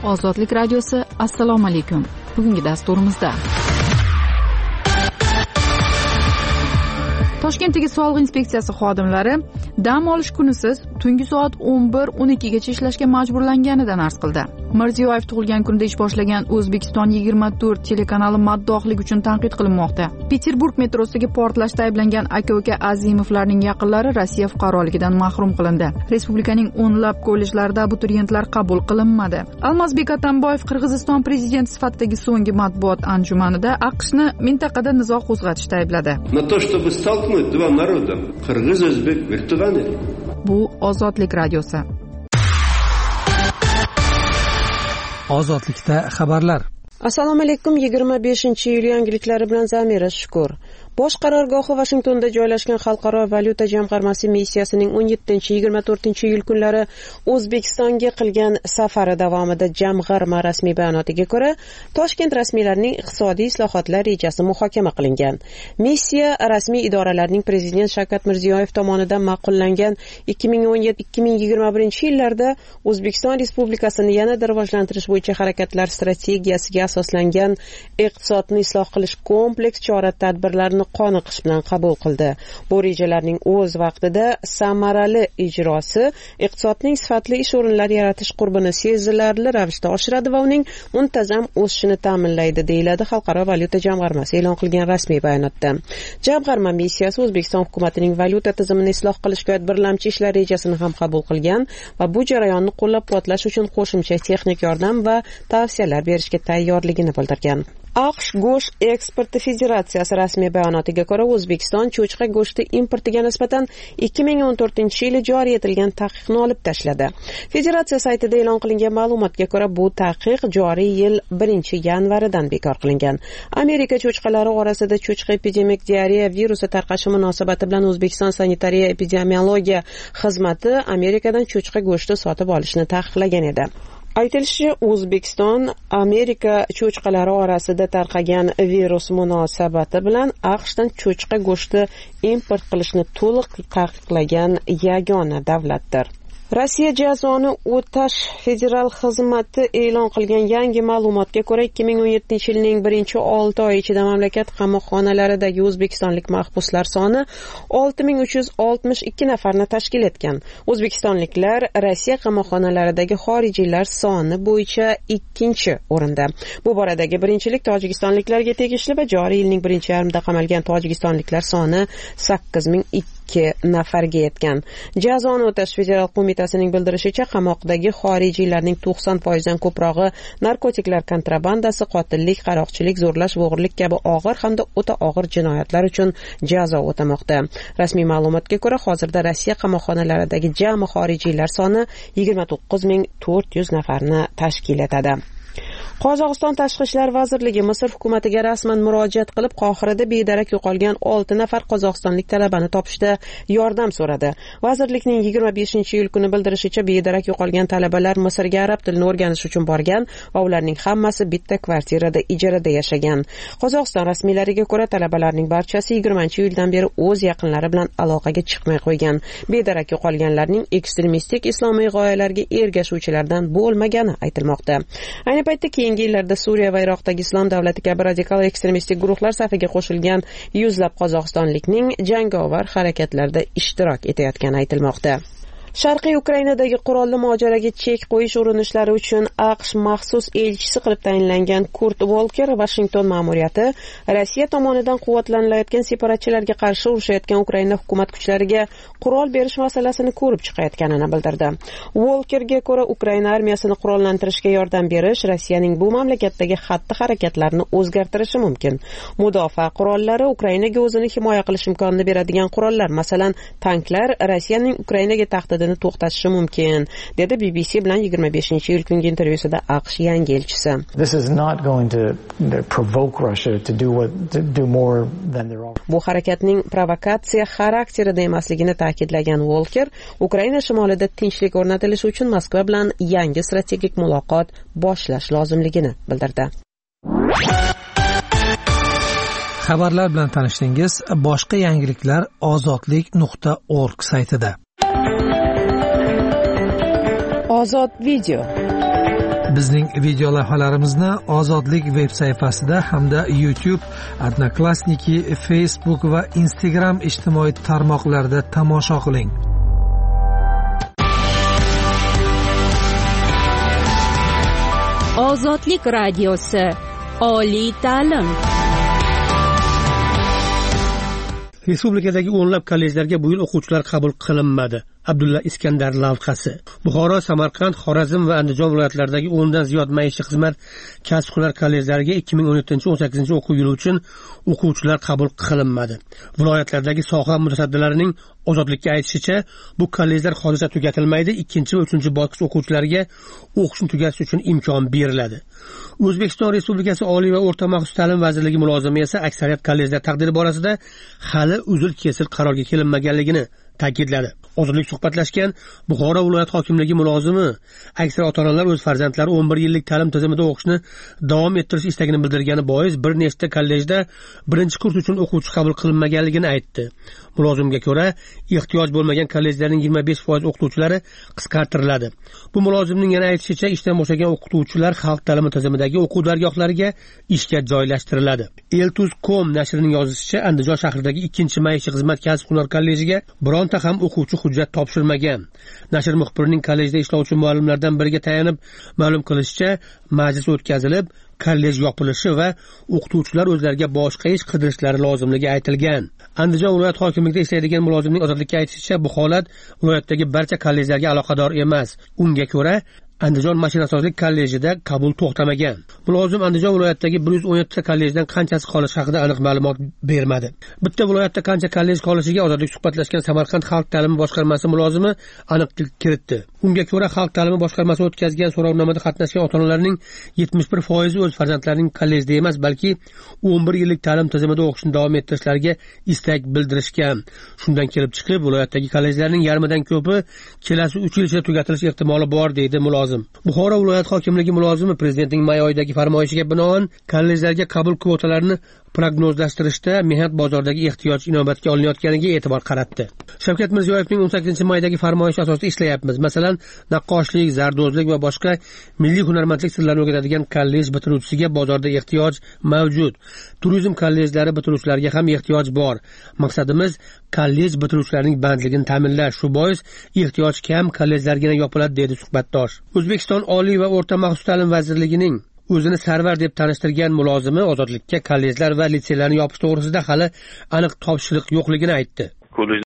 Ozodlik radiosi. Assalomu alaykum. Bugungi dasturimizda Toshkentdagi Sog'liq inspeksiyasi xodimlari dam olish kunisiz tungi soat 11-12 gacha ishlashga majburlanganidan arz qildi. Mirziyoyev tug'ilgan kunda ish boshlagan O'zbekiston 24 telekanali maddohlik uchun tanqid qilinmoqda. Peterburg metrosidagi portlashda ayblangan aka-uka Azimovlarning yaqinlari Rossiya fuqaroligidan mahrum qilindi. Respublikaning o'nlab kollejlarida abituriyentlar qabul qilinmadi. Almazbek Atamboyev Qirg'iziston prezidenti sifatidagi so'nggi matbuot anjumanida AQShni mintaqada nizo qo'zg'atishda aybladi. Два народа, qirg'iz, o'zbek, virtualniy. Bu Ozodlik radiosi. Ozodlikda xabarlar. Assalomu alaykum. 25-iyul yangiliklari bilan Zamira Shukur. Bosh qarorgohi Vashingtonda joylashgan Xalqaro valyuta jamg'armasi missiyasining 17-24 kunlari O'zbekistonga qilgan safari davomida jamg'arma rasmiy bayonotiga ko'ra, Toshkent rasmiylarining iqtisodiy islohotlar rejasi muhokama qilingan. Missiya rasmiy idoralarning Prezident Shavkat Mirziyoyev tomonidan ma'qullangan 2017-2021 yillarda O'zbekiston Respublikasini yanada rivojlantirish bo'yicha harakatlar strategiyasiga asoslangan iqtisodni isloh qilish kompleks chora-tadbirlarini qoniqish bilan qabul qildi. Bu rejalarning o'z vaqtida samarali ijrosi iqtisodning sifatli ish o'rinlari yaratish qurbini sezilarli ravishda oshiradi va uning muntazam o'sishini ta'minlaydi, deyiladi Xalqaro valyuta jamg'armasi e'lon qilgan rasmiy bayonotda. Jamg'arma missiyasi O'zbekiston hukumatining valyuta tizimini isloh qilishga oid birlamchi ishlar rejasini ham qabul qilgan va bu jarayonni qo'llab-quvvatlash uchun qo'shimcha texnik yordam va tavsiyalar berishga tayyorligini bildirgan. AQSh go'sht eksporti federatsiyasi rasmiy bayonotiga ko'ra, O'zbekiston cho'chqa go'shti importiga nisbatan 2014-yili joriy etilgan taqiqni olib tashladi. Federatsiya saytida e'lon qilingan ma'lumotga ko'ra, bu taqiq joriy yil 1-yanvaridan bekor qilingan. Amerika cho'chqalari orasida cho'chqa epidemik diareya virusi tarqashi munosabati bilan O'zbekiston sanitariya epidemiologiya xizmati Amerikadan cho'chqa go'shti sotib olishni taqiqlagan edi. Aytilishicha, O'zbekiston Amerika cho'chqalari orasida tarqagan virus munosabati bilan AQShdan cho'chqa go'shti import qilishni to'liq taqiqlagan yagona davlatdir. Rossiya jazoni o'tash federal xizmati e'lon qilgan yangi ma'lumotga ko'ra, 2017-yilning 1-6 oyi ichida mamlakat qamoqxonalaridagi o'zbekistonlik mahbuslar soni 6362 nafarni tashkil etgan. O'zbekistonliklar Rossiya qamoqxonalaridagi xorijiylar soni bo'yicha 2-o'rinda. Bu boradagi birinchilik tojikistonliklarga tegishli va joriy yilning 1-yarmida qamalgan tojikistonliklar soni 8002 nafarga yetgan. Jazoni o'tash federal qo'mitasining bildirishicha, qamoqdagi xorijiylarning 90% dan ko'prog'i narkotiklar kontrabandasi, qotillik, qaroqchilik, zo'rlash va o'g'irlik kabi og'ir hamda o'ta og'ir jinoyatlar uchun jazo o'tamoqda. Rasmiy ma'lumotga ko'ra, hozirda Rossiya qamoqxonalaridagi jami xorijiylar soni 29400 nafarni tashkil etadi. Qozog'iston Tashqi ishlar vazirligi Misr hukumatiga rasman murojaat qilib, Qohirada bedarak yo'qolgan 6 nafar qozog'istonlik talabani topishda yordam so'radi. Vazirlikning 25-iyul kuni bildirishicha, bedarak yo'qolgan talabalar Misrga arab tilini o'rganish uchun borgan va ularning hammasi bitta kvartirada ijarada yashagan. Qozog'iston rasmiylariga ko'ra, talabalarning barchasi 20-iyuldan beri o'z yaqinlari bilan aloqaga chiqmay qo'ygan. Bedarak yo'qolganlarning ekstremistik islomiy g'oyalarga ergashuvchilardan bo'lmagani aytilmoqda. Ayni paytda keyingi yillarda Suriya va Iroqdagi Islom davlati kabi radikal ekstremistik guruhlar safiga qo'shilgan yuzlab qozog'istonlikning jangovar harakatlarda ishtirok etayotgani aytilmoqda. Sharqiy Ukrainadagi qurolli mojaroga chek qo'yish urinishlari uchun AQSh maxsus elchisi qilib tayinlangan Kurt Volker Washington ma'muriyati Rossiya tomonidan quvvatlanilayotgan separatchilarga qarshi urushayotgan Ukraina hukumat kuchlariga qurol berish masalasini ko'rib chiqayotganini bildirdi. Volkerga ko'ra, Ukraina armiyasini qurollantirishga yordam berish Rossiyaning bu mamlakatdagi xatti-harakatlarini o'zgartirishi mumkin. Mudofaa qurollari Ukrainaga o'zini himoya qilish imkonini beradigan qurollar, masalan, tanklar Rossiyaning Ukrainaga tahdidini to'xtatishi mumkin, dedi BBC bilan 25-iyul kungi intervyusida AQSh yangi elchisi. Bu harakatning provokatsiya xarakterida emasligini ta'kidlagan Volker, Ukraina shimolida tinchlik o'rnatilishi uchun Moskva bilan yangi strategik muloqot boshlash lozimligini bildirdi. Xabarlar bilan tanishdingiz. Boshqa yangiliklar ozodlik.org saytida. Ozod video. Bizning video lavhalarimizni Ozodlik veb sayfasida hamda YouTube, Odnoklassniki, Facebook va Instagram ijtimoiy tarmoqlarida tomosha qiling. Ozodlik radiosi. Oliy ta'lim. Respublikadagi o'nlab kollejlarga bu yil o'quvchilar qabul qilinmadi. Abdulla Iskandar lavhasi. Buxoro, Samarqand, Xorazm va Andijon viloyatlaridagi 10 dan ziyod maishiy xizmat kasb-hunar kollejlariga 2017-18 o'quv yili uchun o'quvchilar qabul qilinmadi. Viloyatlardagi soha mutasaddilarining Ozodlikka aytishicha, bu kollejlar hozircha tugatilmaydi, 2 va 3 bosqich o'quvchilariga o'qishni tugatish uchun imkon beriladi. O'zbekiston Respublikasi Oliy va o'rta maxsus ta'lim vazirligi mulozimi esa aksariyat kollejlar taqdiri borasida hali uzil-kesil qarorga kelinmaganligini ta'kidladi. Ozodlik suhbatlashgan Buxoro viloyat hokimligi mulozimi aksar ota-onalar o'z farzandlari 11 yillik ta'lim tizimida o'qishni davom ettirish istagini bildirgani bois bir nechta kollejda birinchi kurs uchun o'quvchi qabul qilinmaganligini aytdi. Mulozimga ko'ra, ehtiyoj bo'lmagan kollejlarning 25% o'qituvchilari qisqartiriladi. Bu mulozimning yana aytishicha, ishdan bo'shagan o'qituvchilar xalq ta'limi tizimidagi o'quv dargohlariga ishga joylashtiriladi. Eltuz.com nashrining yozishicha, Andijon shahridagi 2-maishiy xizmat kasb-hunar kollejiga bironta ham o'quvchi hujjat topshirmagan. Nashr muxbirining kollejda ishlovchi muallimlardan biriga tayanib ma'lum qilishicha, majlis o'tkazilib, kollej yopilishi va o'qituvchilar o'zlariga boshqa ish qidirishlari lozimligi aytilgan. Andijon viloyat hokimligida ishlaydigan mulozimning Ozodlikka aytishicha, bu holat viloyatdagi barcha kollejlarga aloqador emas. Unga ko'ra, Andijon mashinasozlik kollejida qabul to'xtamagan. Mulozim Andijon viloyatidagi 117 ta kollejdan qanchasi qolishi haqida aniq ma'lumot bermadi. Bitta viloyatda qancha kollej qolishiga Ozodlik suhbatlashgan Samarqand xalq ta'limi boshqarmasi mulozimi aniqlik kiritdi. Unga ko'ra, xalq ta'limi boshqarmasi o'tkazgan so'rovnomada qatnashgan ota-onalarning 71% o'z farzandlarining kollejda emas, balki 11 yillik ta'lim tizimida o'qishni davom ettirishlariga istak bildirishgan. Shundan kelib chiqib, viloyatdagi kollejlarning yarmidan ko'pi kelasi 3 yil ichida tugatilish ehtimoli bor, deydi mulozim. Buxoro viloyat hokimligi mulozimi prezidentning may oyidagi farmoyishiga binoan kollejlarga qabul kvotalarini prognozlashtirishda mehnat bozoridagi ehtiyoj inobatga olinayotganiga e'tibor qaratdi. Shavkat Mirziyoyevning 18-maydagi farmoyishi asosida ishlayapmiz. Masalan, naqqoshlik, zardozlik va boshqa milliy hunarmandlik sirlarini o'rgatadigan kollej bitiruvchisiga bozorda ehtiyoj mavjud. Turizm kollejlari bitiruvchilariga ham ehtiyoj bor. Maqsadimiz kollej bitiruvchilarining bandligini ta'minlash. Shu bois ehtiyoj kam kollejlargina yopiladi, dedi suhbatdosh. O'zbekiston Oliy va o'rta maxsus ta'lim vazirligining o'zini sarvar deb tanishtirgan mulozimi Ozodlikka kollejlar va litseylarni yopish to'g'risida hali aniq topshiriq yo'qligini aytdi.